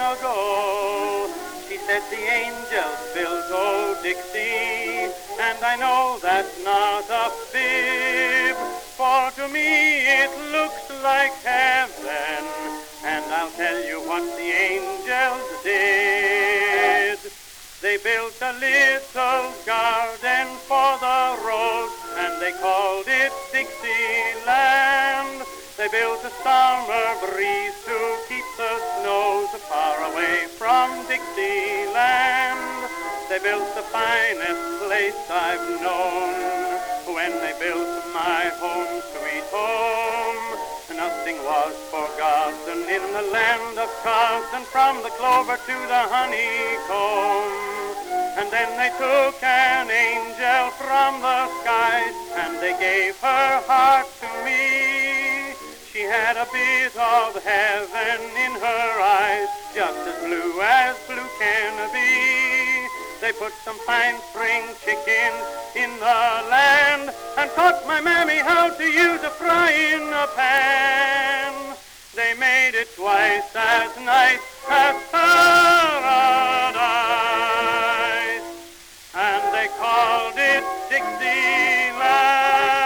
ago. She said the angels built old Dixie, and I know that's not a fib, for to me it looks like heaven, and I'll tell you what the angels did. They built a little garden for the rose, and they called it Dixieland. They built a summer breeze to keep the snows far away from Dixieland. They built the finest place I've known when they built my home, sweet home. Nothing was forgotten in the land of cotton, from the clover to the honeycomb. And then they took an angel from the skies, and they gave her heart to me. She had a bit of heaven in her eyes, just as blue can be. They put some fine spring chickens in the land, and taught my mammy how to use a frying pan. They made it twice as nice as paradise, and they called it Dixieland.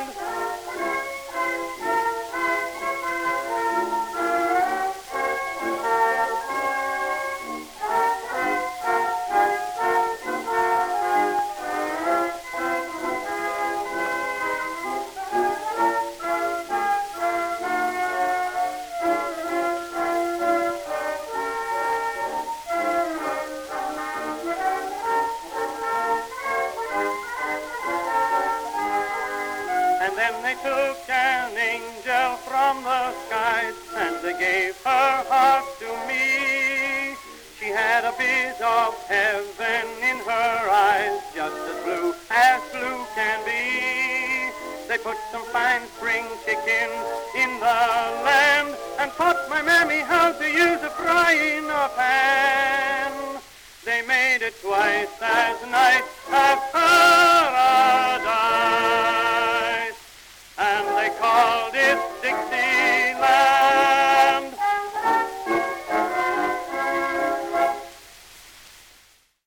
And then they took an angel from the skies, and they gave her heart to me. She had a bit of heaven in her eyes, just as blue can be. They put some fine spring chickens in the land, and taught my mammy how to use a frying pan. They made it twice as nice as